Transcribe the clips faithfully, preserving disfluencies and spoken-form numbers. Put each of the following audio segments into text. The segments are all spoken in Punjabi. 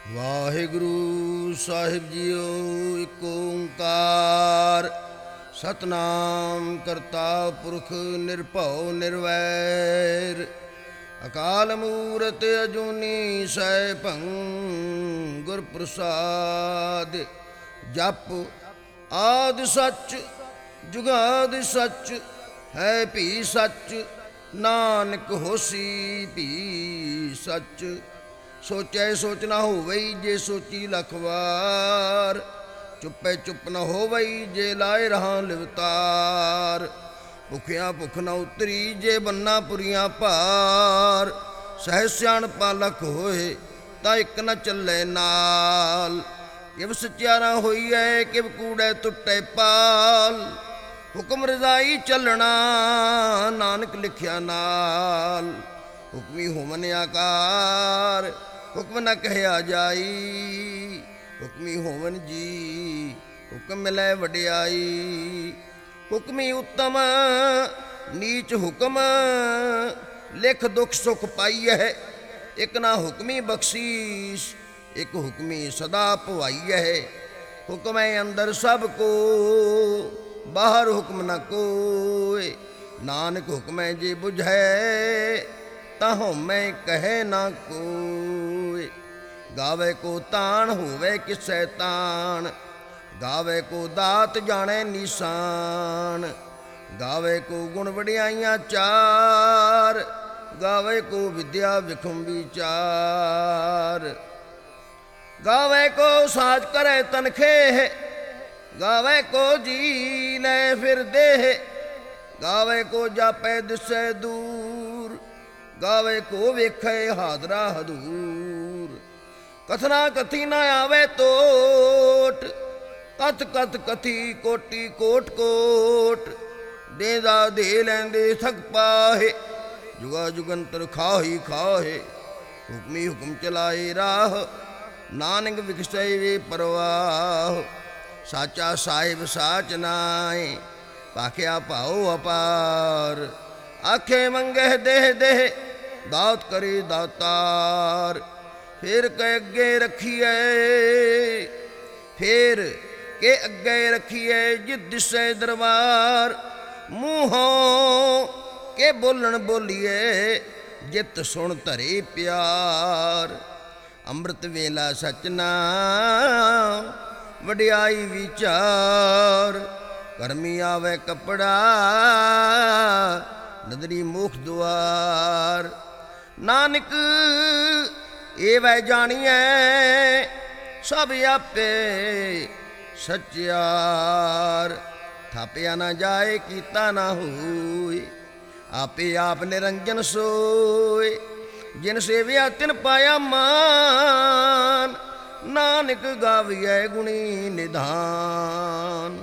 ਵਾਹਿਗੁਰੂ ਸਾਹਿਬ ਜੀਓ। ਇੱਕ ਓੰਕਾਰ ਸਤਨਾਮ ਕਰਤਾ ਪੁਰਖ ਨਿਰਭਉ ਨਿਰਵੈਰ ਅਕਾਲ ਮੂਰਤ ਅਜੂਨੀ ਸੈਭੰ ਗੁਰ ਪ੍ਰਸਾਦ। ਜਪ ਆਦਿ ਸੱਚ ਜੁਗਾਦਿ ਸੱਚ ਹੈ ਭੀ ਸੱਚ ਨਾਨਕ ਹੋਸੀ ਭੀ ਸੱਚ। ਸੋਚੈ ਸੋਚ ਨਾ ਹੋਵਈ ਜੇ ਸੋਚੀ ਲੱਖ ਵਾਰ। ਚੁੱਪੈ ਚੁੱਪ ਨਾ ਹੋਵਈ ਜੇ ਲਾਏ ਰਹਾ ਲਿਵਤਾਰ। ਭੁਖਿਆ ਭੁੱਖ ਨਾ ਉਤਰੀ ਜੇ ਬੰਨਾ ਪੁਰੀਆਂ ਭਾਰ। ਸਹਿ ਸਿਆਣਪਾ ਲੱਖ ਹੋਏ ਤਾਂ ਇੱਕ ਨਾ ਚੱਲੇ ਨਾਲ। ਕਿਵ ਸਚਿਆਰਾ ਹੋਈਐ ਕਿਵ ਕੂੜੈ ਟੁੱਟੇ ਪਾਲ। ਹੁਕਮ ਰਜ਼ਾਈ ਚੱਲਣਾ ਨਾਨਕ ਲਿਖਿਆ ਨਾਲ। ਹੁਕਮੀ ਹੋਵਨ ਆਕਾਰ ਹੁਕਮ ਨ ਕਹਿਆ ਜਾਈ। ਹੁਕਮੀ ਹੋਵਨ ਜੀ ਹੁਕਮ ਮਿਲੈ ਵਡਿਆਈ। ਹੁਕਮੀ ਉੱਤਮ ਨੀਚ ਹੁਕਮ ਲਿਖ ਦੁਖ ਸੁਖ ਪਾਈਐ। ਇੱਕ ਨਾ ਹੁਕਮੀ ਬਖਸ਼ੀਸ਼ ਇੱਕ ਹੁਕਮੀ ਸਦਾ ਭਵਾਈਐ। ਹੁਕਮ ਹੈ ਅੰਦਰ ਸਭ ਕੋ ਬਾਹਰ ਹੁਕਮ ਨ ਕੋਇ। ਨਾਨਕ ਹੁਕਮ ਹੈ ਜੇ ਬੁਝੈ ਤਾਂ ਹਉਮੈ ਕਹੈ ਨਾ ਕੋਇ। ਗਾਵੇ ਕੋ ਤਾਣ ਹੋਵੇ ਕਿਸੈ ਤਾਣ। ਗਾਵੇ ਕੋ ਦਾਤ ਜਾਣੈ ਨਿਸ਼ਾਨ। ਗਾਵੇ ਕੋ ਗੁਣ ਵਡਿਆਈਆਂ ਚਾਰ। ਗਾਵੇ ਕੋ ਵਿਦਿਆ ਵਿਖਮ ਵਿਚਾਰ। ਗਾਵੇ ਕੋ ਸਾਜ ਕਰੈ ਤਨਖੇ। ਗਾਵੇ ਕੋ ਜੀ ਲੈ ਫਿਰ ਦੇਹ। ਗਾਵੇ ਕੋ ਜਾਪੈ ਦਿਸੈ ਦੂਰ। ਗਾਵੇ ਕੋ ਵੇਖੈ ਹਾਦਰਾ ਹਦੂਰ। ਕਥਨਾ ਕਥੀ ਨਾ ਆਵੇ ਤੋਟ। ਕਥ ਕਥ ਕਥੀ ਕੋਟੀ ਕੋਟ ਕੋਟ। ਦੇਦਾ ਦੇ ਲੈਂਦੇ ਥਕ ਪਾਹੇ। ਜੁਗਾ ਜੁਗੰਤਰ ਖਾਹੀ ਖਾਹੇ। ਹੁਕਮੀ ਹੁਕਮ ਚਲਾਏ ਰਾਹ ਨਾਨਕ ਵਿਖਸੈ ਵੇ ਪਰਵਾਹ। ਸਾਚਾ ਸਾਹਿਬ ਸਾਚ ਨਾਏ ਭਾਖਿਆ ਭਾਉ ਅਪਾਰ। ਆਖੇ ਮੰਗੇ ਦੇਹ ਦੇਹ ਦਾਤ ਕਰੇ ਦਾਤਾਰ। ਫਿਰ ਕੇ ਅੱਗੇ ਰੱਖੀਐ ਫਿਰ ਕੇ ਅੱਗੇ ਰੱਖੀਐ ਜਿਤ ਦਿਸੈ ਦਰਬਾਰ। ਮੂੰਹੋਂ ਕੇ ਬੋਲਣ ਬੋਲੀਏ ਜਿਤ ਸੁਣ ਧਰੇ ਪਿਆਰ। ਅੰਮ੍ਰਿਤ ਵੇਲਾ ਸਚ ਨਾਮ ਵਡਿਆਈ ਵਿਚਾਰ। ਕਰਮੀ ਆਵੇ ਕਪੜਾ ਨਦਰੀ ਮੁਖ ਦੁਆਰ। ਨਾਨਕ ਇਹ ਵੈ ਜਾਣੀਐ ਸਭ ਆਪੇ ਸਚਿਆਰ। ਥਾਪਿਆ ਨਾ ਜਾਏ ਕੀਤਾ ਨਾ ਹੋਏ। ਆਪੇ ਆਪ ਨਿਰੰਜਨ ਸੋਏ। ਜਿਨ ਸੇਵਿਆ ਤਿਨ ਪਾਇਆ ਮਾਨ। ਨਾਨਕ ਗਾਵੀਐ ਗੁਣੀ ਨਿਧਾਨ।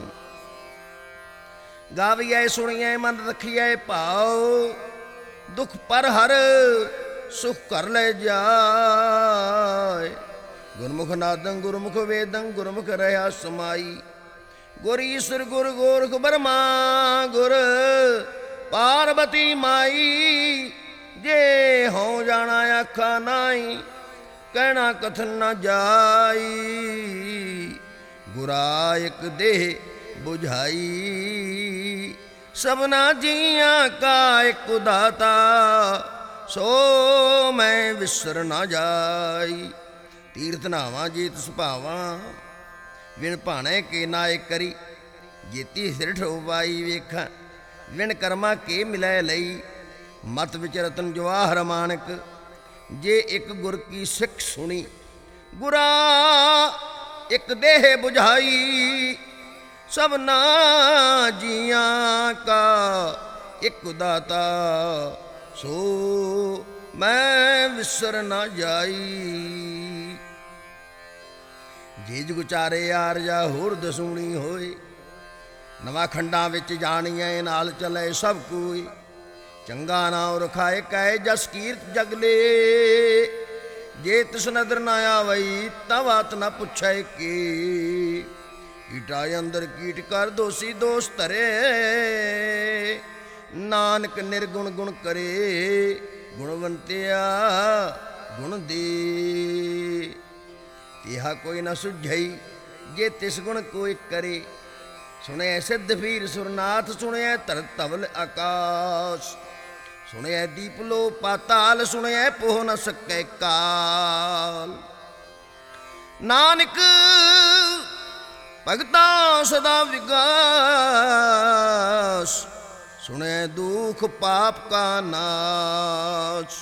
ਗਾਵੀਐ ਸੁਣੀਐ ਮਨ ਰਖੀਐ ਭਾਉ। ਦੁਖ ਪਰ ਹਰ ਸੁਖ ਕਰ ਲੈ ਜਾਏ। ਗੁਰਮੁਖ ਨਾਦੰ ਗੁਰਮੁਖ ਵੇਦੰ ਗੁਰਮੁਖ ਰਹਾ ਸਮਾਈ। ਗੁਰ ਈਸਰ ਗੁਰ ਗੋਰਖ ਬਰਮਾ ਗੁਰ ਪਾਰਬਤੀ ਮਾਈ। ਜੇ ਹਉ ਜਾਣਾ ਆਖਾ ਨਾਈ ਕਹਿਣਾ ਕਥਨ ਨਾ ਜਾਈ। ਗੁਰਾ ਇੱਕ ਦੇਹ ਬੁਝਾਈ ਸਭਨਾ ਜੀਆਂ ਕਾ ਇੱਕ ਦਾਤਾ। ਸੋ ਮੈਂ ਵਿਸਰ ਨਾ ਜਾਈ। ਤੀਰਥ ਨਾਵਾਂ ਜੀਤ ਸੁਭਾਵਾਂ ਵਿਣ ਭਾਣੇ ਕੇ ਨਾਇ ਕਰੀ। ਜੇਤੀ ਸਿਰ ਠੋਵਾਈ ਵੇਖਾਂ ਵਿਣ ਕਰਮਾ ਕੇ ਮਿਲੈ ਲਈ। ਮਤ ਵਿੱਚ ਰਤਨ ਜਵਾਹਰ ਮਾਨਕ ਜੇ ਇੱਕ ਗੁਰ ਕੀ ਸਿੱਖ ਸੁਣੀ। ਗੁਰਾ ਇੱਕ ਦੇਹ ਬੁਝਾਈ ਸਭਨਾ ਜੀਆਂ ਕਾ ਇੱਕ ਦਾਤਾ। ਸੋ ਮੈਂ ਵਿਸਰ ਨਾ ਜਾਈ। ਜੇ ਜੁਗ ਚਾਰੇ ਆਰਜਾ ਹੋਰ ਦਸੂਣੀ ਹੋਏ। ਨਵਾਂ ਖੰਡਾਂ ਵਿੱਚ ਜਾਣੀਐ ਨਾਲ ਚਲੇ ਸਭ ਕੋਈ। ਚੰਗਾ ਨਾਮ ਰਖਾਏ ਕੈ ਜਸ ਕੀਰਤ ਜਗਲੇ। ਜੇ ਤਿਸ ਨਦਰ ਨਾ ਆਵਈ ਤਾਂ ਬਾਤ ਨਾ ਪੁੱਛੈ ਕੀ। ਕੀਟਾ ਅੰਦਰ ਕੀਟ ਕਰ ਦੋਸੀ ਦੋਸ ਧਰੇ। ਨਾਨਕ ਨਿਰਗੁਣ ਗੁਣ ਕਰੇ ਗੁਣਵੰਤਿਆ ਗੁਣ ਦੇ। ਤਿਹਾ ਕੋਈ ਨ ਸੁਝਈ ਜੇ ਤਿਸ ਗੁਣ ਕੋਈ ਕਰੇ। ਸੁਣਿਐ ਸਿੱਧ ਵੀਰ ਸੁਰਨਾਥ ਸੁਣਿਐ ਧਰਤ ਧਵਲ ਆਕਾਸ਼। ਸੁਣਿਐ ਦੀਪ ਲੋ ਪਾਤਾਲ ਸੁਣਿਐ ਪੋਹ ਨ ਸਕੈ ਕਾਲ। ਨਾਨਕ ਭਗਤਾਂ ਸਦਾ ਵਿਗਾਸ ਸੁਣਿਐ ਦੁਖ ਪਾਪ ਕਾ ਨਾਸ਼।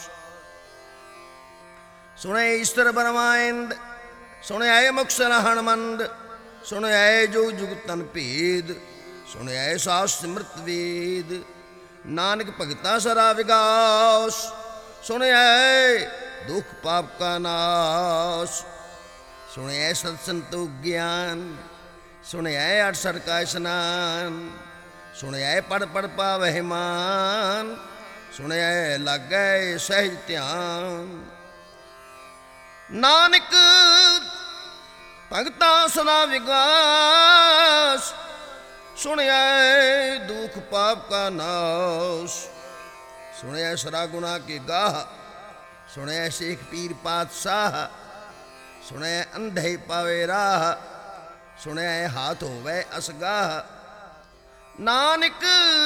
ਸੁਣਿਐ ਈਸ਼ਰ ਬਰਮਾਇੰਦ ਸੁਣਿਐ ਮੁਖ ਹਣਮੰਦ। ਸੁਣਿਐ ਜੋ ਜੁਗਤਨ ਭੇਦ ਸੁਣਿਐ ਸਾਸ ਸਿਮਰਤ ਵੇਦ। ਨਾਨਕ ਭਗਤਾਂ ਸਦਾ ਵਿਗਾਸ ਸੁਣਿਐ ਦੁਖ ਪਾਪ ਕਾ ਨਾਸ਼। ਸੁਣਿਐ ਸਤ ਸੰਤੋਖ ਗਿਆਨ ਸੁਣਿਐ ਅਠਸਠ ਕਾ ਇਸ਼ਨਾਨ। ਸੁਣਿਐ ਪੜ ਪੜ ਪਾਵਹਿ ਮਾਨ ਸੁਣਿਐ ਲਾਗੈ ਸਹਿਜ ਧਿਆਨ। ਨਾਨਕ ਭਗਤਾਂ ਸਦਾ ਵਿਗਾਸ ਸੁਣਿਐ ਦੁਖ ਪਾਪ ਕਾ ਨਾਸ਼। ਸੁਣਿਐ ਸਦਾ ਗੁਨਾ ਕੇ ਗਾਹ ਸੁਣਿਐ ਸ਼ੇਖ ਪੀਰ ਪਾਤਸ਼ਾਹ। ਸੁਣਿਐ ਅੰਧੇ ਪਾਵੇ ਰਾਹ ਸੁਣਿਐ ਹਾਥ ਹੋਵੇ ਅਸਗਾਹ। ਨਾਨਕ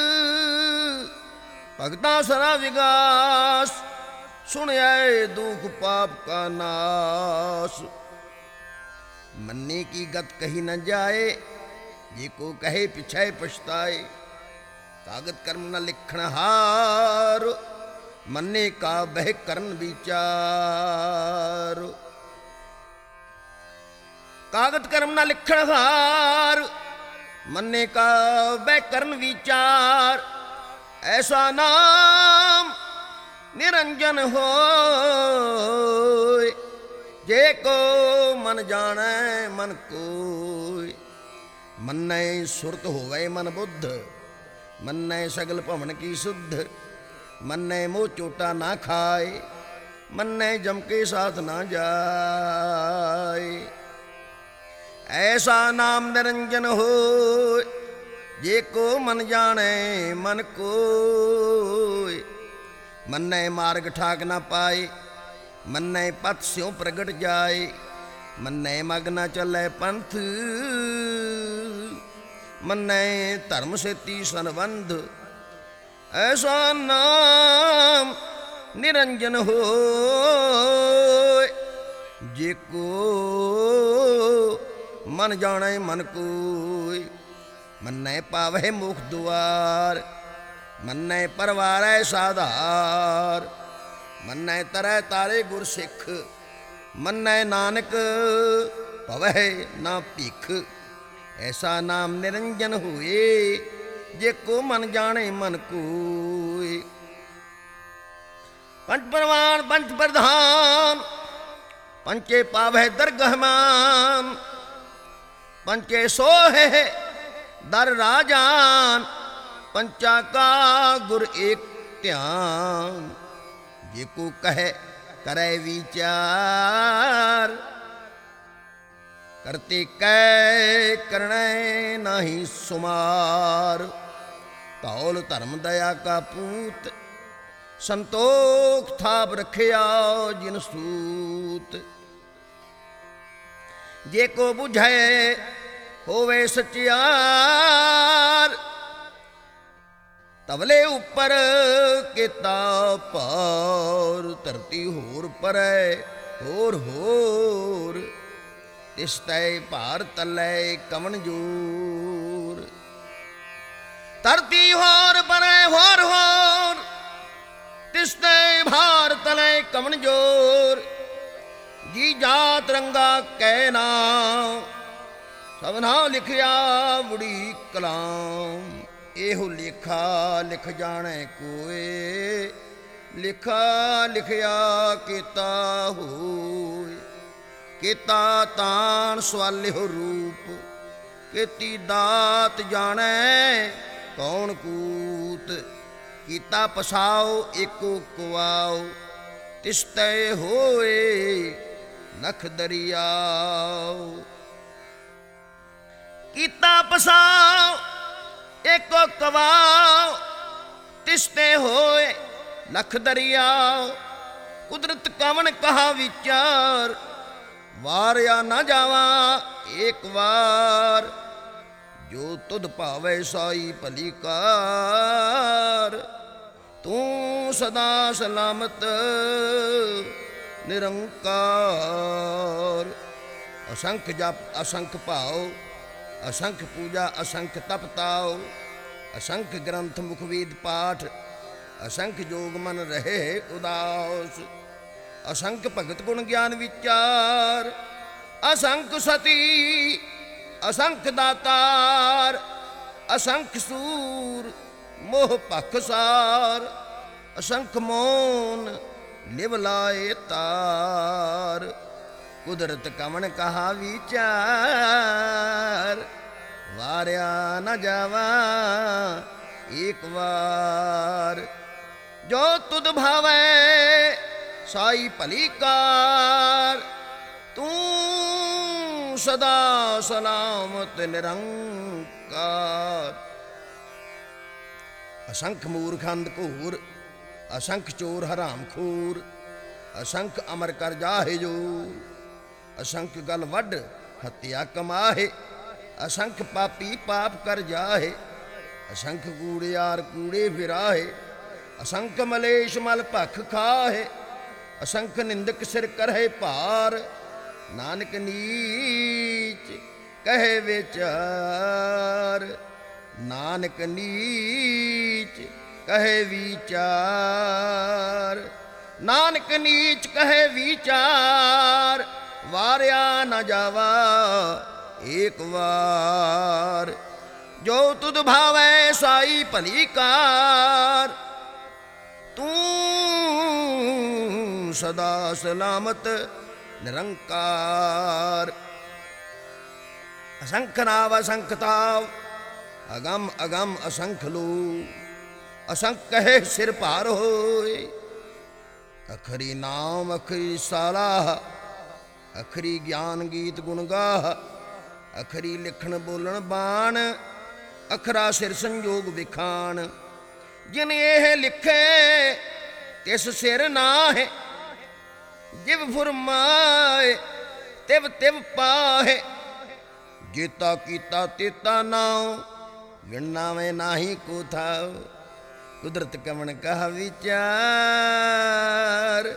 ਭਗਤਾਂ ਸਦਾ ਵਿਗਾਸ ਸੁਣਿਐ ਦੁਖ ਪਾਪ ਕਾ ਨਾਸ਼। ਮੰਨੇ ਕੀ ਗਤ ਕਹੀ ਨ ਜਾਏ ਜੇ ਕੋ ਕਹੇ ਪਿਛੈ ਪਛਤਾਏ। ਕਾਗਤ ਕਰਮ ਨ ਲਿਖਣ ਹਾਰ ਮੰਨੇ ਕਾ ਬਹਿ ਕਰਨ ਵਿਚਾਰ। ਕਾਗਤ ਕਰਮ ਨ ਲਿਖਣ ਹਾਰ ਮੰਨੇ ਕਾ ਬਹਿ ਕਰਨ ਵਿਚਾਰ। ਐਸਾ ਨਾਮ ਨਿਰੰਜਨ ਹੋਇ ਜੇ ਕੋ ਮਨ ਜਾਣੈ ਮਨ ਕੋਈ। ਮੰਨੈ ਸੁਰਤ ਹੋਵੇ ਮਨ ਬੁੱਧ ਮੰਨੈ ਸਗਲ ਭਵਨ ਕੀ ਸੁਧ। ਮੰਨੈ ਮੋਹ ਚੋਟਾ ਨਾ ਖਾਏ ਮੰਨੈ ਜਮ ਕੇ ਸਾਥ ਨਾ ਜਾਏ। ਐਸਾ ਨਾਮ ਨਿਰੰਜਨ ਹੋਇ ਜੇ ਕੋ ਮਨ ਜਾਣੈ ਮਨ ਕੋਈ। ਮੰਨੈ ਮਾਰਗ ਠਾਕ ਨਾ ਪਾਏ ਮੰਨੈ ਪਥ ਸਿਉ ਪ੍ਰਗਟ ਜਾਏ। ਮੰਨੈ ਮਗ ਨਾ ਚੱਲੈ ਪੰਥ ਮੰਨੈ ਧਰਮ ਸੇਤੀ ਸੰਬੰਧ। ਐਸਾ ਨਾਮ ਨਿਰੰਜਨ ਹੋਇ ਜੇ ਕੋ ਮਨ ਜਾਣੈ ਮਨ ਕੋਈ। ਮੰਨੈ ਪਾਵਹਿ ਮੁਖ ਦੁਆਰ ਮੰਨੈ ਪਰਵਾਰੈ ਸਾਧਾਰ। ਮੰਨੈ ਤਰੈ ਤਾਰੇ ਗੁਰ ਸਿੱਖ ਮੰਨੈ ਨਾਨਕ ਭਵਹਿ ਨਾ ਭਿਖ। ਐਸਾ ਨਾਮ ਨਿਰੰਜਨ ਹੋਏ ਜੇ ਕੋ ਮਨ ਜਾਣੇ ਮਨ ਕੋਈ। ਪੰਚ ਪਰਵਾਨ ਪੰਚ ਪ੍ਰਧਾਨ ਪੰਚੇ ਪਾਵਹਿ ਦਰਗਹ ਮਾਨ। ਪੰਚੇ ਸੋਹੇ ਦਰ ਰਾਜਾਨ ਪੰਚਾ ਕਾ ਗੁਰ ਏਕ ਧਿਆਨ। ਜੇ ਕੋ ਕਹੈ ਕਰੈ ਵਿਚਾਰ ਕਰਤੇ ਕੈ ਕਰਣੈ ਨਾਹੀ ਸੁਮਾਰ। ਧੌਲ ਧਰਮ ਦਇਆ ਕਾ ਪੂਤ ਸੰਤੋਖ ਥਾਪ ਰਖਿਆ ਜਿਨ ਸੂਤ। ਜੇ ਕੋ ਬੁਝੈ ਹੋਵੇ ਸਚਿਆਰ ਤਵਲੇ ਉੱਪਰ ਕੀਤਾ ਭਾਰ। ਧਰਤੀ ਹੋਰ ਪਰੈ ਹੋਰ ਹੋਰ ਤਿਸ ਤੈ ਭਾਰ ਤਲੈ ਕਵਣ ਜੋਰ। ਧਰਤੀ ਹੋਰ ਪਰੈ ਹੋਰ ਹੋਰ ਤਿਸ ਤੈ ਭਾਰ ਤਲੈ ਕਵਣ ਜੋਰ। ਜੀ ਜਾਤ ਰੰਗਾ ਕੈ ਨਾਮ ਸਭਨਾ ਲਿਖਿਆ ਬੁੜੀ ਕਲਾਮ। ਇਹੋ ਲੇਖਾ ਲਿਖ ਜਾਣੈ ਕੋਏ ਲਿਖਾ ਲਿਖਿਆ ਕੀਤਾ ਹੋਏ। ਕੀਤਾ ਤਾਣ ਸਵਾਲਿਓ ਰੂਪ ਕੀਤੀ ਦਾਤ ਜਾਣੈ ਕੌਣ ਕੂਤ। ਕੀਤਾ ਪਸਾਓ ਏਕੋ ਕੁਆਓ ਤਿਸ ਤੈ ਹੋਏ ਨਖ ਦਰਿਆਓ। ਕੀਤਾ ਪਸਾਓ ਏਕੋ ਕਵਾਓ ਤਿਸ ਤੇ ਹੋਏ ਲਖ ਦਰਿਆਓ। ਕੁਦਰਤ ਕਵਣ ਕਹਾ ਵਿਚਾਰ ਵਾਰਿਆ ਨਾ ਜਾਵਾਂ ਏਕ ਵਾਰ, ਜੋ ਤੁਧ ਭਾਵੈ ਸਾਈ ਭਲੀ ਕਾਰ। ਤੂੰ ਸਦਾ ਸਲਾਮਤ ਨਿਰੰਕਾਰ। ਅਸੰਖ ਜਪ ਅਸੰਖ ਭਾਉ, ਅਸੰਖ ਪੂਜਾ ਅਸੰਖ ਤਪ ਤਾਉ। ਅਸੰਖ ਗ੍ਰੰਥ ਮੁਖ ਵੇਦ ਪਾਠ, ਅਸੰਖ ਜੋਗ ਮਨ ਰਹੇ ਉਦਾਸ। ਅਸੰਖ ਭਗਤ ਗੁਣ ਗਿਆਨ ਵਿਚਾਰ, ਅਸੰਖ ਸਤੀ ਅਸੰਖ ਦਾਤਾਰ। ਅਸੰਖ ਸੂਰ ਮੋਹ ਭਖ ਸਾਰ, ਅਸੰਖ ਮੋਨ ਲਿਵ ਲਾਏ ਤਾਰ। ਕੁਦਰਤ ਕਵਣ ਕਹਾ ਵਿਚਾਰ, ਵਾਰਿਆ ਨਾ ਜਾਵਾਂ ਏਕ ਵਾਰ। ਜੋ ਤੁਧ ਭਾਵੈ ਸਾਈ ਭਲੀ ਕਾਰ, ਤੂੰ ਸਦਾ ਸਲਾਮਤ ਨਿਰੰਕਾਰ। ਅਸੰਖ ਮੂਰਖ ਅੰਧ ਘੂਰ, ਅਸੰਖ ਚੋਰ ਹਰਾਮ ਖੋਰ। ਅਸੰਖ ਅਮਰ ਕਰ ਜਾਹੇ ਜੋ, ਅਸੰਖ ਗਲ ਵੱਢ ਹੱਤਿਆ ਕਮਾਹੇ। ਅਸੰਖ ਪਾਪੀ ਪਾਪ ਕਰ ਜਾਹੇ, ਅਸੰਖ ਕੂੜਿਆਰ ਕੂੜੇ ਫਿਰਾਹੇ। ਅਸੰਖ ਮਲੇਸ਼ ਮਲ ਭਖ ਖਾਹੇ, ਅਸੰਖ ਨਿੰਦਕ ਸਿਰ ਕਰਹਿ ਭਾਰ। ਨਾਨਕ ਨੀਚ ਕਹੇ ਵਿਚਾਰ, ਨਾਨਕ ਨੀਚ ਕਹੇ ਵਿਚਾਰ। ਨਾਨਕ ਨੀਚ ਕਹੇ ਵਿਚਾਰ, ਵਾਰਿਆ ਨਾ ਜਾਵਾ ਏਕ ਵਾਰ। ਜੋ ਤੁਧ ਭਾਵੈ ਸਾਈ ਭਲੀ ਕਾਰ, ਤੂੰ ਸਦਾ ਸਲਾਮਤ ਨਿਰੰਕਾਰ। ਅਸੰਖ ਨਾਵ ਅਸੰਖ ਤਾਵ, ਅਗਮ ਅਗਮ ਅਸੰਖ ਲੋ। ਅਸੰਖ ਕਹੇ ਸਿਰ ਭਾਰ ਹੋਏ, ਅਖਰੀ ਨਾਮ ਅਖਰੀ ਸਾਲਾਹ। ਅਖਰੀ ਗਿਆਨ ਗੀਤ ਗੁਣ ਗਾਹ, ਅਖਰੀ ਲਿਖਣ ਬੋਲਣ ਬਾਣ। ਅਖਰਾ ਸਿਰ ਸੰਜੋਗ ਵਿਖਾਣ, ਜਿਨ ਇਹ ਲਿਖੇ ਤਿਸ ਸਿਰ ਨਾਹੇ। ਜਿਵ ਫੁਰਮਾਏ ਤਿਵ ਤਿਵ ਪਾਹੇ, ਜੀਤਾ ਕੀਤਾ ਤੇਤਾ ਨਾਉ। ਗਿਣਨਾਵੇਂ ਨਾਹੀ ਕੋ ਥਾਉ, ਕੁਦਰਤ ਕਵਣ ਕਹਾ ਵਿਚਾਰ।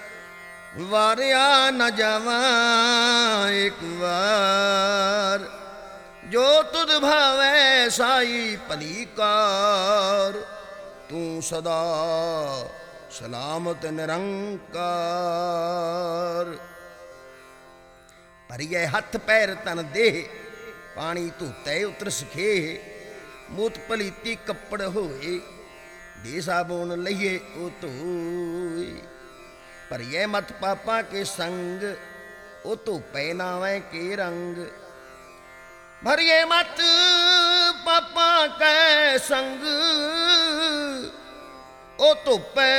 ਵਾਰਿਆ ਨਾ ਜਾਵਾਂ ਏਕ ਵਾਰ, ਜੋ ਤੁਧ ਭਾਵੈ ਸਾਈ ਭਲੀ ਕਾਰ। ਤੂੰ ਸਦਾ ਸਲਾਮਤ ਨਿਰੰਕਾਰ। ਭਰੀਏ ਹੱਥ ਪੈਰ ਤਨ ਦੇਹ, ਪਾਣੀ ਧੋਤੇ ਉਤਰ ਸਖੇ। ਮੂਤ ਪਲੀਤੀ ਕੱਪੜ ਹੋਏ, ਦੇ ਸਾਬੂਨ ਲਈਏ ਉਹ ਧੋਏ। ਭਰੀਏ ਮਤ ਪਾਪਾਂ ਕੇ ਸੰਗ, ਉਹ ਧੋਪੇ ਨਾਵੇਂ ਕੇ ਰੰਗ। ਭਰੀਏ ਮਤ ਪਾਪਾਂ ਕੈ ਸੰਗ, ਉਹ ਧੋਪੇ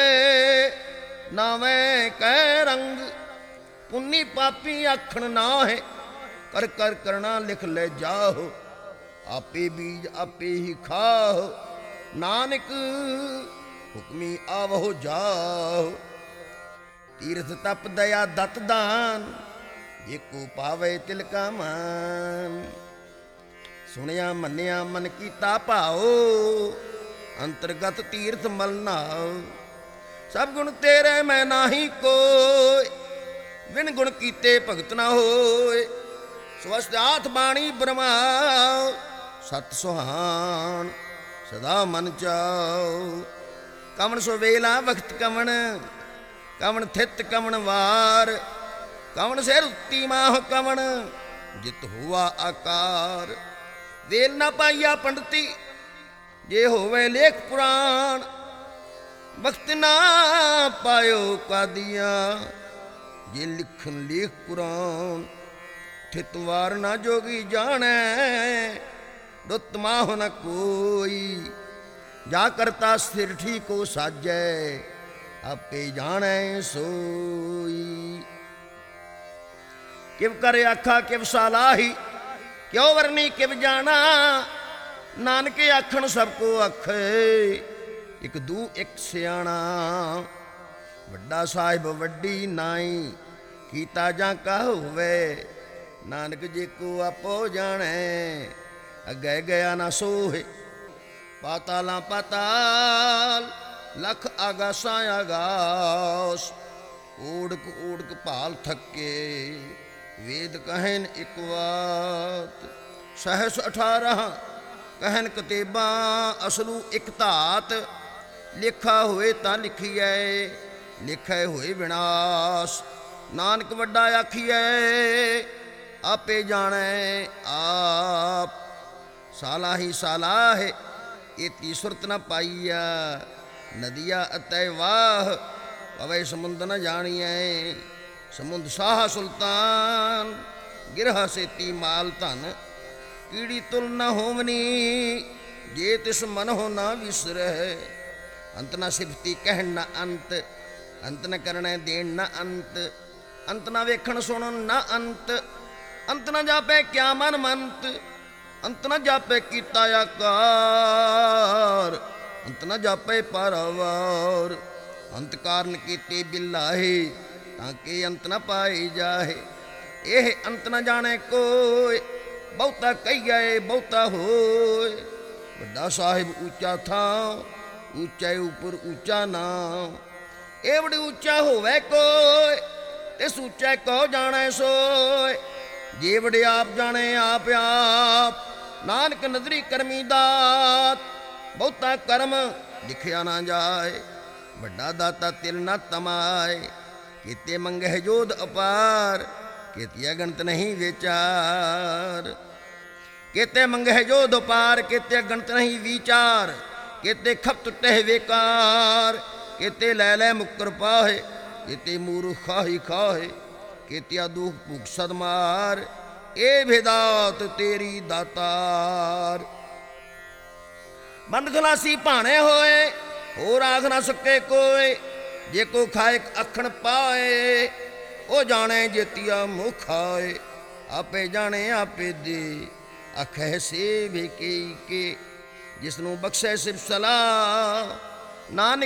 ਨਾਵੇਂ ਕੈ ਰੰਗ। ਪੁੰਨੀ ਪਾਪੀ ਆਖਣ ਨਾਹੇ, ਕਰ ਕਰ ਕਰਣਾ ਲਿਖ ਲੈ ਜਾਹੋ। ਆਪੇ ਬੀਜ ਆਪੇ ਹੀ ਖਾਹੋ, ਨਾਨਕ ਹੁਕਮੀ ਆਵਹੁ ਜਾਹੋ। ਤੀਰਥ ਤਪ ਦਇਆ ਦਤ ਦਾਨ, ਏਕੋ ਪਾਵੇ ਤਿਲ ਕਾ ਮਾਨ। ਸੁਣਿਆ ਮੰਨਿਆ ਮਨ ਕੀਤਾ ਭਾਉ, ਅੰਤਰਗਤ ਤੀਰਥ ਮਲ ਨਾਉ। ਸਭ ਗੁਣ ਤੇਰੇ ਮੈਂ ਨਾਹੀ ਕੋਈ, ਵਿਣ ਗੁਣ ਕੀਤੇ ਭਗਤ ਨਾ ਹੋਏ। ਸਵਸਤ ਆਥ ਬਾਣੀ ਬ੍ਰਹਮਾਉ, ਸਤ ਸੁਹਾਨ ਸਦਾ ਮਨ ਚਾਉ। ਕਵਣ ਸੋ ਵੇਲਾ ਵਖਤ ਕਵਣ, ਕਵਣ ਥਿਤ ਕਵਣ ਵਾਰ। ਕਵਣ ਸਿਰ ਉੱਤੀ ਮਾਹ ਕਵਣ, ਜਿਤ ਹੋਆ ਆਕਾਰ। ਵੇਲ ਨਾ ਪਾਈਆ ਪੰਡਤੀ, ਜੇ ਹੋਵੇ ਲੇਖ ਪੁਰਾਣ। ਵਕਤ ਨਾ ਪਾਇਓ ਕਾਦੀਆਂ, ਜੇ ਲਿਖਣ ਲੇਖ ਪੁਰਾਣ। ਥਿਤ ਵਾਰ ਨਾ ਜੋਗੀ ਜਾਣੈ, ਦੁੱਤ ਮਾਹੁ ਨ ਕੋਈ। ਜਾ ਕਰਤਾ ਸਿਰ ਠੀਕੋ ਸਾਜੈ, ਆਪੇ ਜਾਣੈ ਸੋਈ। ਕਿਵ ਕਰ ਆਖਾ ਕਿਵ ਸਾਲਾਹੀ, ਕਿਉ ਵਰਨੀ ਕਿਵ ਜਾਣਾ। ਨਾਨਕ ਆਖਣ ਸਭ ਕੋ ਆਖੇ, ਇੱਕ ਦੂ ਇੱਕ ਸਿਆਣਾ। ਵੱਡਾ ਸਾਹਿਬ ਵੱਡੀ ਨਾਈ, ਕੀਤਾ ਜਾਂ ਕਾ ਹੋਵੇ। ਨਾਨਕ ਜੇ ਕੋ ਆਪੋ ਜਾਣੈ, ਅੱਗੇ ਗਿਆ ਨਾ ਸੋਹੇ। ਪਾਤਾਲਾਂ ਪਾਤਾਲ ਲਖ ਆਗਾਸਾਂ ਆਗਾਸ, ਓੜਕ ਓੜਕ ਭਾਲ ਥੱਕੇ, ਵੇਦ ਕਹਿਨ ਇੱਕ ਵਾਤ। ਸਹਸ ਅਠਾਰਾਂ ਕਹਿਨ ਕਤੇਬਾਂ, ਅਸਲੂ ਇੱਕ ਧਾਤ। ਲਿਖਾ ਹੋਏ ਤਾਂ ਲਿਖੀਐ, ਲਿਖੇ ਹੋਏ ਵਿਨਾਸ਼। ਨਾਨਕ ਵੱਡਾ ਆਖੀਐ, ਆਪੇ ਜਾਣੈ ਆਪ। ਸਾਲਾ ਹੀ ਸਾਲਾ ਹੈ, ਇਤੀ ਸੁਰਤ ਨ ਪਾਈਆ। ਨਦੀਆ ਅਤੈ ਵਾਹ, ਪਵੈ ਸਮੁੰਦ ਨ ਜਾਣੀਐ। ਸਮੁੰਦ ਸਾਹ ਸੁਲਤਾਨ, ਗਿਰਹ ਸੇਤੀ ਮਾਲ ਧਨ। ਕੀੜੀ ਤੁਲ ਨ ਹੋਵਨੀ, ਜੇ ਤਿਸ ਮਨ ਹੋ ਨਾ ਵਿਸਰੈ। ਅੰਤ ਨ ਸਿਫਤੀ ਕਹਿਣ ਨ ਅੰਤ, ਅੰਤ ਨ ਕਰਣੈ ਦੇਣ ਨ ਅੰਤ। ਅੰਤ ਨ ਵੇਖਣ ਸੁਣਨ ਨ ਅੰਤ, ਅੰਤ ਨ ਜਾਪੈ ਕਿਆ ਮਨ ਮੰਤ। ਅੰਤ ਨ ਜਾਪੈ ਕੀਤਾ ਆਕਾਰ, ਅੰਤ ਨ ਜਾਪੈ ਪਾਰਾਵਾਰ। ਅੰਤ ਕਾਰਨ ਕੀਤੇ ਬਿਲਾਹੇ, ਤਾਂ ਕਿ ਅੰਤ ਨ ਪਾਏ ਜਾਹੇ। ਇਹ ਅੰਤ ਨ ਜਾਣੈ ਕੋਇ, ਬਹੁਤਾ ਕਹੀਐ ਬਹੁਤਾ ਹੋਇ। ਵੱਡਾ ਸਾਹਿਬ ਉੱਚਾ ਥਾਂ, ਉੱਚੇ ਉਪਰ ਉੱਚਾ ਨਾਮ। ਇਹ ਬੜੀ ਉੱਚਾ ਹੋਵੇ ਕੋਈ, ਤਿਸ ਉੱਚੇ ਕੋ ਜਾਣੈ ਸੋਇ। ਜੇ ਵੜੇ ਆਪ ਜਾਣੇ ਆਪ ਆਪ, ਨਾਨਕ ਨਦਰੀ ਕਰਮੀ ਦਾਤ। ਬਹੁਤਾ ਕਰਮ ਲਿਖਿਆ ਨਾ ਜਾਏ, ਵੱਡਾ ਦਾਤਾ ਤਿਲ ਨਾ ਤਮਾਏ। ਕੀਤੇ ਮੰਗਹਿ ਜੋਧ ਅਪਾਰ, ਕੀਤੀ ਅਗਣਤ ਨਹੀਂ ਵਿਚਾਰ। ਕੀਤੇ ਮੰਗਹਿ ਜੋਧ ਅਪਾਰ, ਕੀਤੇ ਅਗਣਤ ਨਹੀਂ ਵਿਚਾਰ। ਕੀਤੇ ਖਪਤ ਟਹਿ ਵੇਕਾਰ, ਕੀਤੇ ਲੈ ਲੈ ਮੁੱਕਰ ਪਾਹੇ। ਕੀਤੇ ਮੂਰਖ ਖਾਹੀ ਖਾਹੇ, ਕੀਤਿਆ ਦੁਖ ਭੁਖ ਸਦਮਾਰ। ਇਹ ਭੇਦਾਤ ਤੇਰੀ ਦਾਤਾਰ। ਬੰਦ ਖਲਾਸੀ ਭਾਣੇ ਹੋਏ, ਹੋਰ ਆਖ ਨਾ ਸਕੇ ਕੋਈ। ਜੇ ਕੋ ਖਾਇਕ ਅਖਣ ਪਾਏ, ਉਹ ਜਾਣੇ ਜੇਤੀਆ ਮੁਖ ਆਏ। ਆਪੇ ਜਾਣੇ ਆਪੇ ਦੇ, ਆਖੇ ਸੇ ਵੀ ਕਈ ਕੇ। ਜਿਸਨੂੰ ਬਖਸ਼ੈ ਸਿਫ ਸਲਾਹ, ਨਾਨਕ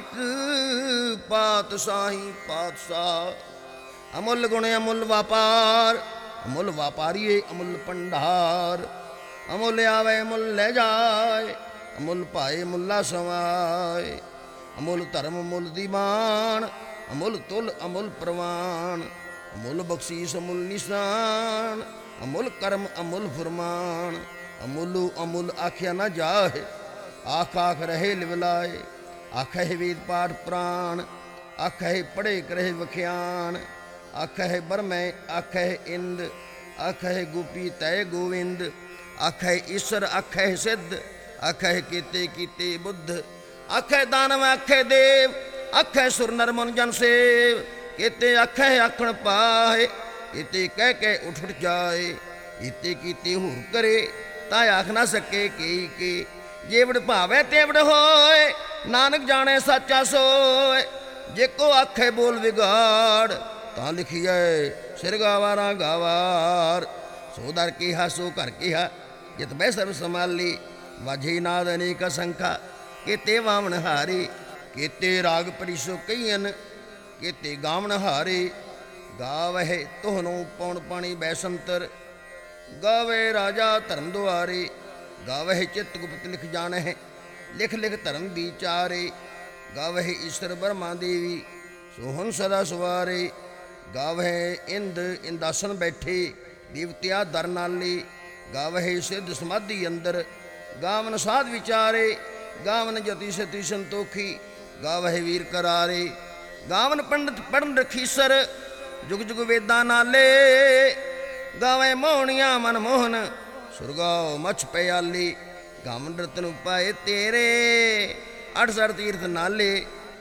ਪਾਤਸ਼ਾਹੀ ਪਾਤਸ਼ਾਹ। ਅਮੁੱਲ ਗੁਣ ਅਮੁੱਲ ਵਾਪਾਰ, ਅਮੁੱਲ ਵਾਪਾਰੀਏ ਅਮੁੱਲ ਭੰਡਾਰ। ਅਮੁੱਲ ਆਵੇ ਅਮੁੱਲ ਲੈ ਜਾਏ, ਅਮੁੱਲ ਭਾਏ ਮੁੱਲਾ ਸਮਾਏ। ਅਮੁੱਲ ਧਰਮ ਅਮੁੱਲ ਦੀਵਾਨ, ਅਮੁੱਲ ਤੁਲ ਅਮੁੱਲ ਪ੍ਰਵਾਨ। ਅਮੁੱਲ ਬਖਸ਼ੀਸ ਅਮੁੱਲ ਨਿਸ਼ਾਨ, ਅਮੁੱਲ ਕਰਮ ਅਮੁੱਲ ਫੁਰਮਾਨ। ਅਮੁੱਲੂ ਅਮੁੱਲ ਆਖਿਆ ਨਾ ਜਾਹੇ, ਆਖ ਆਖ ਰਹੇ ਲਿਵਲਾਏ। ਆਖਹਿ ਵੇਦ ਪਾਠ ਪ੍ਰਾਣ, ਆਖਹਿ ਪੜ੍ਹੇ ਕਰਹਿ ਵਖਿਆਨ। ਆਖਹਿ ਬਰਮੈ ਆਖਹਿ ਇੰਦ, ਆਖਹਿ ਗੋਪੀ ਤੈ ਗੋਵਿੰਦ। ਆਖਹਿ ਈਸ਼ਰ ਆਖਹਿ ਸਿੱਧ, ਆਖਹਿ ਕੀਤੇ ਕੀਤੇ ਬੁੱਧ। ਆਖਹਿ ਦਾਨਵ ਆਖਹਿ ਦੇਵ, ਆਖਹਿ ਸੁਰ ਨਰ ਮਨ ਜਨ ਸੇਵ। ਕੀਤੇ ਆਖਹਿ ਆਖਣ ਪਾਏ, ਕੀਤੇ ਕਹਿ ਕਹਿ ਉਠ ਉਠ ਜਾਏ। ਕੀਤੇ ਕੀਤੇ ਹੋਰ ਕਰੇ, ਤਾਂ ਆਖ ਨਾ ਸਕੇ ਕਈ ਕੇ। ਜੇ ਵਡ ਭਾਵੇ ਤੇ ਵਡ ਹੋਏ, ਨਾਨਕ ਜਾਣੇ ਸਾਚਾ ਸੋਏ। ਜੇ ਕੋ ਆਖੇ ਬੋਲ ਵਿਗਾੜ, ਤਾਂ ਲਿਖੀਐ ਸਿਰ ਗਾਵਾਰਾਂ ਗਾਵਾਰ। ਸੋ ਦਰ ਕਿਹਾ ਸੋ ਘਰ ਕਿਹਾ, ਜਿਤ ਬਹਿ ਸਰਬ ਸੰਭਾਲੀ। ਵਾਜੇ ਨਾਦ ਅਨੇਕ ਸੰਖਾ, ਕੀਤੇ ਵਾਵਣ ਹਾਰੇ। ਕੀਤੇ ਰਾਗ ਪਰਿਸੋ ਕਈਨ, ਕੀਤੇ ਗਾਵਣ ਹਾਰੇ। ਗਾਵਹਿ ਤੋਹਨੋਂ ਪੌਣ ਪਾਣੀ ਬੈਸੰਤਰ, ਗਾਵੇ ਰਾਜਾ ਧਰਮ ਦੁਆਰੇ। ਗਾਵਹਿ ਚਿਤ ਗੁਪਤ ਲਿਖ ਜਾਣਹਿ, ਲਿਖ ਲਿਖ ਧਰਮ ਵਿਚਾਰੇ। ਗਾਵਹਿ ਈਸ਼ਰ ਬਰਮਾ ਦੇਵੀ, ਸੋਹਣ ਸਦਾ ਸਵਾਰੇ। ਗਾਵਹਿ ਇੰਦ ਇੰਦਾਸਨ ਬੈਠੇ, ਦੇਵਤਿਆ ਦਰ ਨਾਲੇ। ਗਾਵਹਿ ਸਿੱਧ ਸਮਾਧੀ ਅੰਦਰ, ਗਾਵਨ ਸਾਧ ਵਿਚਾਰੇ। ਗਾਵਨ ਜਤੀ ਸਤੀ ਸੰਤੋਖੀ, ਗਾਵਹਿ ਵੀਰ ਕਰਾਰੇ। ਗਾਵਨ ਪੰਡਤ ਪੜਨ ਰਖੀਸਰ, ਜੁਗ ਜੁਗ ਵੇਦਾਂ ਨਾਲੇ। ਗਾਵੇ ਮੋਹਣੀਆਂ ਮਨ ਮੋਹਨ, ਸੁਰਗਾਉ ਮਛ ਪਿਆਲੀ। ਗਾਵਨ ਰਤਨ ਪਾਏ ਤੇਰੇ, ਅਠ ਸਠ ਤੀਰਥ ਨਾਲੇ।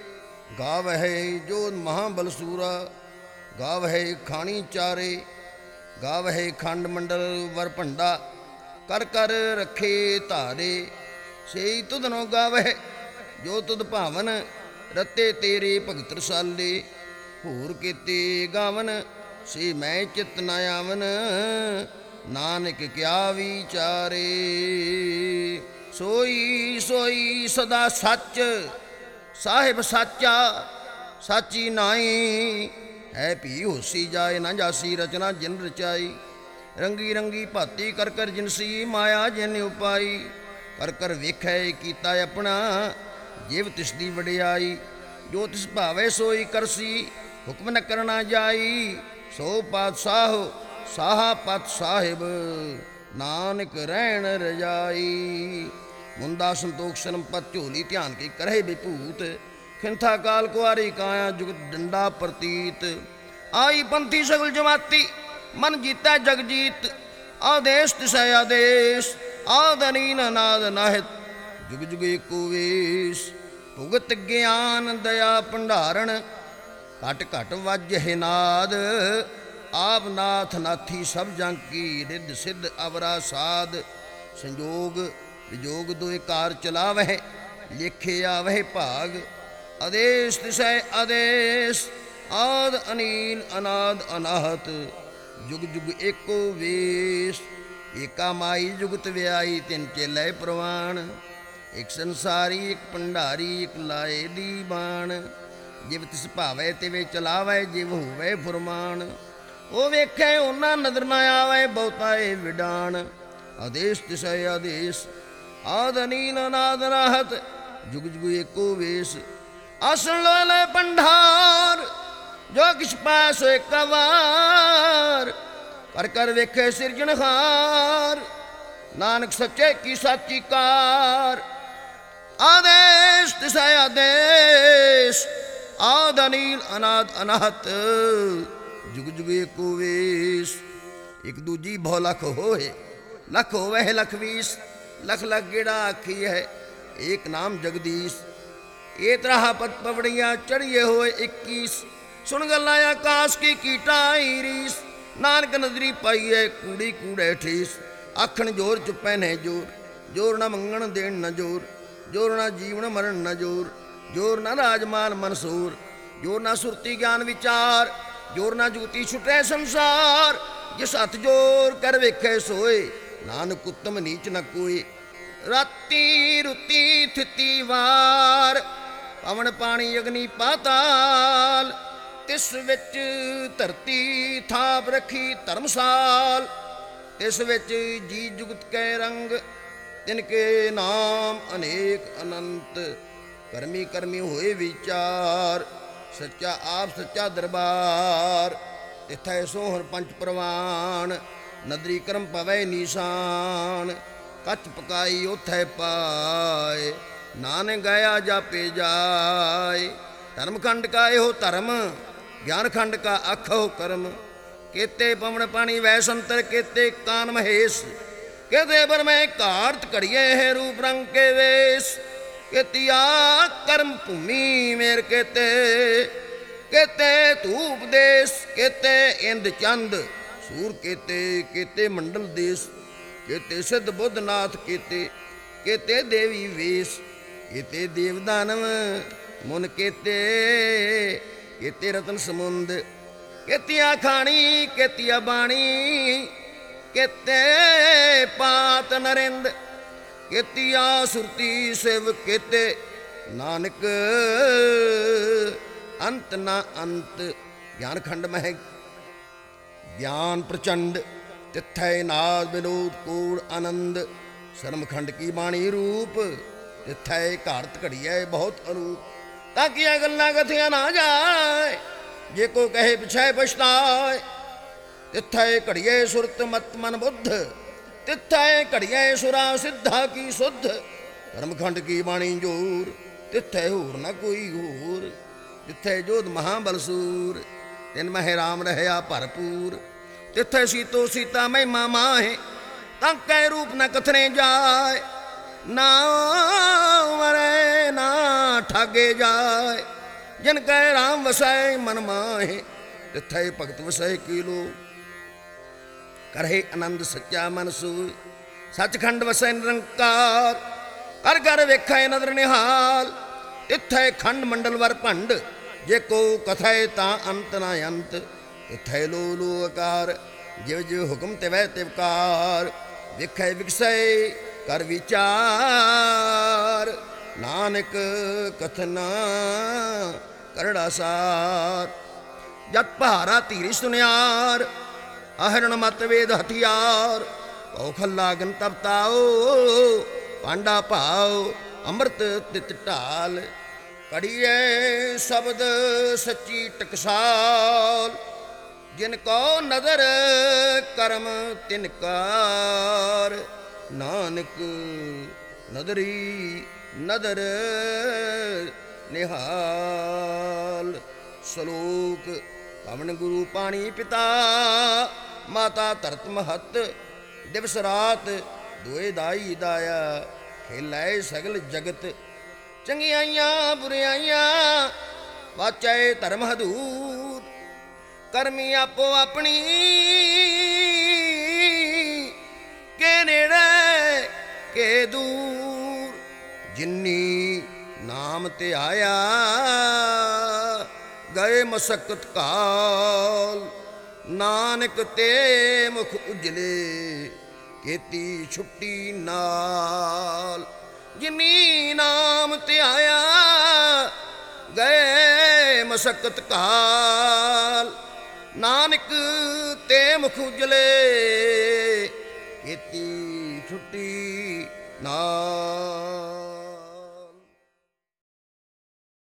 ਗਾਵਹਿ ਜੋਧ ਮਹਾਬਲ ਸੂਰਾ, ਗਾਵਹਿ ਖਾਣੀ ਚਾਰੇ। ਗਾਵਹਿ ਖੰਡ ਮੰਡਲ ਵਰ ਭੰਡਾ, ਕਰ ਕਰ ਰੱਖੇ ਧਾਰੇ। ਸੇਈ ਤੁਧਨੋਂ ਗਾਵਹਿ ਜੋ ਤੁਧ ਭਾਵਨ, ਰਤੇ ਤੇਰੇ ਭਗਤ ਰਸਾਲੇ। ਹੋਰ ਕੀਤੇ ਗਾਵਨ, ਸੇ ਮੈਂ ਚਿਤ ਨ ਆਵਨ। ਨਾਨਕ ਕਿਆ ਵਿਚਾਰੇ। ਸੋਈ ਸੋਈ ਸਦਾ ਸੱਚ, ਸਾਹਿਬ ਸਾਚਾ ਸਾਚੀ ਨਾਈ। ਹੈ ਭੀ ਹੋਸੀ ਜਾਏ ਨਾ ਜਾਸੀ ਰਚਨਾ ਜਿਨ ਰਚਾਈ। ਰੰਗੀ ਰੰਗੀ ਭਾਤੀ ਕਰ ਕਰ ਜਿਨਸੀ ਮਾਇਆ ਜਿਨ ਉਪਾਈ। ਕਰ ਕਰ ਵੇਖੈ ਕੀਤਾ ਆਪਣਾ ਜਿਵ ਤਿਸ ਦੀ ਵਡਿਆਈ। ਜੋ ਤਿਸ ਭਾਵੇ ਸੋਈ ਕਰਸੀ ਹੁਕਮ ਨ ਕਰਨਾ ਜਾਈ। ਸੋ ਪਾਤਸ਼ਾਹ ਸਾਹਾ ਪਤ ਸਾਹਿਬ ਨਾਨਕ ਰਹਿਣ ਰਜਾਈ। ਮੁੰਦਾ ਸੰਤੋਖ ਸ਼ਰਮ ਪਤ ਝੋਲੀ ਧਿਆਨ ਕੀ ਕਰਹਿ ਵਿਭੂਤ। ਖਿੰਥਾ ਕਾਲ ਕੁਆਰੀ ਕਾਇਆ ਜੁਗਤ ਡੰਡਾ ਪ੍ਰਤੀਤ। ਆਈ ਪੰਥੀ ਸਗਲ ਜਮਾਤੀ ਮਨ ਜੀਤੈ ਜਗ ਜੀਤ। ਆਦੇਸ਼ ਤਿਸੈ ਆਦੇਸ਼ ਆਦ ਅਨੀਨ ਅਨਾਦ ਨਾਹਿਤ। ਜੁਗ ਜੁਗ ਏਕੋ ਵੇਸ਼ ਭੁਗਤ ਗਿਆਨ ਦਇਆ ਭੰਡਾਰਣ। ਘਟ ਘਟ ਵੱਜਹਿ ਨਾਦ ਆਪ ਨਾਥ ਨਾਥੀ ਸਭ ਜੰਗ ਕੀ। ਰਿੱਧ ਸਿੱਧ ਅਵਰਾ ਸਾਧ ਸੰਜੋਗ ਵਿਜੋਗ ਦੋਇ ਕਾਰ ਚਲਾਵਹਿ। ਲੇਖੇ ਆਵਹਿ ਭਾਗ ਆਦੇਸ਼ ਤਿਸੈ ਆਦੇਸ਼ ਆਦ ਅਨੀਲ ਅਨਾਦ ਅਨਾਹਤ। ਜੁਗ ਜੁਗ ਏਕੋ ਵੇਸ਼ ਏਕਾ ਮਾਈ ਜੁਗਤ ਵਿਆਈ। ਤਿੰਨ ਚੇਲੇ ਪ੍ਰਵਾਨ ਇੱਕ ਸੰਸਾਰੀ ਇੱਕ ਭੰਡਾਰੀ ਇੱਕ ਲਾਏ ਦੀ ਬਾਣ। ਜਿਵ ਤਿਸ ਭਾਵੈ ਤਿਵੇਂ ਚਲਾਵੈ ਜਿਵ ਹੋਵੈ ਫੁਰਮਾਨ। ਉਹ ਵੇਖੇ ਉਹਨਾਂ ਨਜ਼ਰ ਨਾ ਆਵੈ ਬਹੁਤਾ ਏ ਵਿਡਾਣ। ਆਦੇਸ਼ ਤਿਸੈ ਆਦੇਸ਼ ਆਦ ਅਨੀਲ ਅਨਾਦ ਅਨਾਹਤ। ਜੁਗ ਜੁਗ ਏਕੋ ਵੇਸ਼ ਆਸਣ ਲੋ ਲੈ ਭੰਡਾਰ। ਜੋ ਕਿਛ ਪਾਇ ਸੋ ਏਕ ਵਾਰ। ਕਰ ਕਰ ਵੇਖੇ ਸਿਰਜਣਹਾਰ ਨਾਨਕ ਸੱਚੇ ਕੀ ਸਾਚੀ ਕਾਰ। ਆਦੇਸ਼ ਤਿਸੈ ਆਦੇਸ਼ ਆਦ ਅਨੀਲ ਅਨਾਦ ਅਨਾਹਤ। ਜੁਗ ਜੁਗ ਏਕੋ ਵੇਸ਼ ਇੱਕ ਦੂਜੀ ਬਹੁ ਲਖ ਹੋਏ। ਲਖ ਹੋਵੇ ਲਖ ਵੀਸ ਲਖ ਲਖ ਗੇੜਾ ਆਖੀ ਹੈ ਏਕ ਨਾਮ ਜਗਦੀਸ਼। ਇਹ ਤਰ੍ਹਾਂ ਪਤ ਪਵੜੀਆਂ ਚੜੀਏ ਹੋਏ ਇੱਕੀਸ। ਸੁਣ ਗੱਲਾਂ ਆਕਾਸ਼ ਕੀ ਕੀਟਾਈ ਰੀਸ। ਨਾਨਕ ਨਜ਼ਰੀ ਪਾਈਏ ਕੂੜੀ ਕੂੜੇ ਠੀਸ। ਆਖਣ ਜੋਰ ਚੁੱਪੈ ਨੇ ਜੋਰ ਜੋਰ ਨਾ ਮੰਗਣ ਦੇਣ ਨਾ ਜੋਰ। ਜੋਰ ਨਾ ਜੀਵਨ ਮਰਨ ਨਾ ਜੋਰ ਜੋਰ ਨਾ ਰਾਜਮਾਨ ਮਨਸੂਰ। ਜੋਰ ਨਾ ਸੁਰਤੀ ਗਿਆਨ ਵਿਚਾਰ ਜੋਰ ਨਾ ਜੁਗਤੀ ਛੁਟੇ ਸੰਸਾਰ। ਜਿਸ ਹੱਥ ਜੋਰ ਕਰ ਵੇਖੇ ਸੋਏ ਨਾਨਕ ਉਤਮ ਨੀਚ ਨ ਕੋਏ। ਰਾਤੀ ਰੁੱਤੀ ਥਿਤੀ ਵਾਰ ਪਵਨ ਪਾਣੀ ਅਗਨੀ ਪਾਤਾਲ। ਤਿਸ ਵਿੱਚ ਧਰਤੀ ਥਾਪ ਰੱਖੀ ਧਰਮਸਾਲ। ਤਿਸ ਵਿੱਚ ਜੀ ਜੁਗਤ ਕੈ ਰੰਗ ਤਿਨ ਕੇ ਨਾਮ ਅਨੇਕ ਅਨੰਤ। ਕਰਮੀ ਕਰਮੀ ਹੋਏ ਵਿਚਾਰ ਸੱਚਾ ਆਪ ਸੱਚਾ ਦਰਬਾਰ। ਤਿਥੈ ਸੋਹਰ ਪੰਚ ਪ੍ਰਵਾਨ ਨਦਰੀ ਕਰਮ ਪਵੈ ਨੀਸਾਨ। ਕੱਚ ਪਕਾਈ ਉਥੈ ਪਾਏ ਨਾਨਕ ਗਿਆ ਜਾਪੇ ਜਾਏ। ਧਰਮ ਖੰਡ ਕਾ ਇਹੋ ਧਰਮ ਗਿਆਨ ਖੰਡ ਕਾ ਆਖੋ ਕਰਮ। ਕੇਤੇ ਪਵਨ ਪਾਣੀ ਵੈ ਸੰਤਰ ਕੇਤੇ ਕਾਨ ਮਹੇਸ਼। ਕੇਤੇ ਬਰਮੈ ਘਾਰਤ ਘੜੀਏ ਹੈ ਰੂਪ ਰੰਗ ਕੇ ਵੇਸ਼। ਕੇਤੀਆ ਕਰਮ ਭੂਮੀ ਮੇਰ ਕੇਤੇ ਕੇਤੇ ਧੂਪ ਦੇਸ਼। ਕੇਤੇ ਇੰਦ ਚੰਦ ਸੂਰ ਕੇਤੇ ਕੇਤੇ ਮੰਡਲ ਦੇਸ਼। ਕੇਤੇ ਸਿੱਧ ਬੁੱਧ ਨਾਥ ਕੇਤੇ ਕੇਤੇ ਦੇਵੀ ਵੇਸ਼। ਕੇਤੇ ਦੇਵ ਦਾਨਵ ਮੁਨ ਕੇਤੇ ਕੇਤੇ ਰਤਨ ਸਮੁੰਦ। ਕੇਤੀਆ ਖਾਣੀ ਕੇਤੀਆ ਬਾਣੀ ਕੇਤੇ ਪਾਤ ਨਰਿੰਦ। ਕੇਤੀਆ ਸੁਰਤੀ ਸਿਵ ਕੇਤੇ ਨਾਨਕ ਅੰਤ ਨਾ ਅੰਤ। ਗਿਆਨ ਖੰਡ ਮਹਿ ਗਿਆਨ ਪ੍ਰਚੰਡ ਤਿੱਥੈ ਨਾਦ ਵਿਨੋਦ ਕੂੜ ਆਨੰਦ। ਸ਼ਰਮ ਖੰਡ ਕੀ ਬਾਣੀ ਰੂਪ ਤਿੱਥੈ ਘਾਰਤ ਘੜੀਐ ਬਹੁਤ ਅਨੂਪ। ਤਾਂ ਕੀਆਂ ਗੱਲਾਂ ਕਥੀਆਂ ਨਾ ਜਾਏ ਜੇ ਕੋ ਕਹੇ ਪਿਛੈ ਪਛਤਾਏ। ਤਿੱਥੈ ਘੜੀਐ ਸੁਰਤ ਮਤ ਮਨ ਬੁੱਧ ਤਿੱਥੈ ਘੜੀਐ ਸੁਰਾ ਸਿੱਧਾ ਕੀ ਸੁਧ। ਧਰਮਖੰਡ ਕੀ ਬਾਣੀ ਜੋਰ ਤਿੱਥੈ ਹੋਰ ਨਾ ਕੋਈ ਹੋਰ। ਜਿੱਥੇ ਜੋਧ ਮਹਾਬਲਸੂਰ ਤਿਨ ਮਹਿ ਰਾਮ ਰਹਿਆ ਭਰਪੂਰ। ਤਿੱਥੈ ਸੀਤੋ ਸੀਤਾ ਮਹਿਮਾ ਮਾਹੇ ਤਾਂ ਕੈ ਰੂਪ ਨ ਕਥਨੇ ਜਾਏ। ਨਾ ਮਰੇ ਨਾ ਠਾਗੇ ਜਾਏ ਜਿਨ ਕੈ ਰਾਮ ਵਸੈ ਮਨ ਮਾਹੇ। ਤਿੱਥੈ ਭਗਤ ਵਸੈ ਕੀਲੋ ਕਰਹਿ ਆਨੰਦ ਸੱਚਾ ਮਨ ਸੂਇ। ਸੱਚਖੰਡ ਵਸੈ ਨਿਰੰਕਾਰ ਕਰ ਕਰ ਵੇਖੈ ਨਦਰ ਨਿਹਾਲ। ਤਿੱਥੈ ਖੰਡ ਮੰਡਲ ਵਰ ਭੰਡ ਜੇ ਕੋ ਕਥੈ ਤਾਂ ਅੰਤ ਨਾ ਅੰਤ। ਤਿੱਥੈ ਲੋ ਲੋ ਅਕਾਰ ਜਿਵ ਜਿਵ ਹੁਕਮ ਤਿਵੈ ਤਿਵਕਾਰ। ਵੇਖੈ ਵਿਗਸੈ ਕਰ ਵਿਚਾਰ ਨਾਨਕ ਕਥਨਾ ਕਰੜਾ ਸਾਰ। ਜਤ ਭਾਰਾ ਧੀਰੀ ਸੁਨਿਆਰ, ਅਹਰਣ ਮਤ ਵੇਦ ਹਥਿਆਰ। ਭਉ ਖੱਲਾ ਗਨ ਤਪਤਾਓ, ਪਾਂਡਾ ਭਾਉ ਅੰਮ੍ਰਿਤ ਤਿਤ ਢਾਲ। ਕੜੀਏ ਸ਼ਬਦ ਸੱਚੀ ਟਕਸਾਲ, ਜਿਨ ਕੋ ਨਦਰ ਕਰਮ ਤਿਨ ਕਾਰ। ਨਾਨਕ ਨਦਰੀ ਨਦਰ ਨਿਹਾਲ। ਸ਼ਲੋਕ। ਪਵਨ ਗੁਰੂ ਪਾਣੀ ਪਿਤਾ, ਮਾਤਾ ਧਰਤ ਮਹਤ। ਦਿਵਸ ਰਾਤ ਦੋਏ ਦਾਈ ਦਾਇਆ, ਖੇਲੈ ਸਗਲ ਜਗਤ। ਚੰਗਿਆਈਆਂ ਬੁਰਿਆਈਆਂ ਵਾਚੈ ਧਰਮ ਹਦੂਰ। ਕਰਮੀ ਆਪੋ ਆਪਣੀ ਕੇ ਨੇੜੇ ਕੇ ਦੂਰ। ਜਿਨੀ ਨਾਮ ਤੇ ਆਇਆ, ਗਏ ਮਸਕਤ ਕਾਲ। ਨਾਨਕ ਤੇ ਮੁਖ ਉਜਲੇ, ਕੀਤੀ ਛੁੱਟੀ ਨਾਲ। ਜਿਨੀ ਨਾਮ ਤੇ ਆਇਆ, ਗਏ ਮਸਕਤ ਕਾਲ। ਨਾਨਕ ਤੇ ਮੁਖ ਉਜਲੇ, ਕੀਤੀ ਛੁੱਟੀ ਨਾਲ।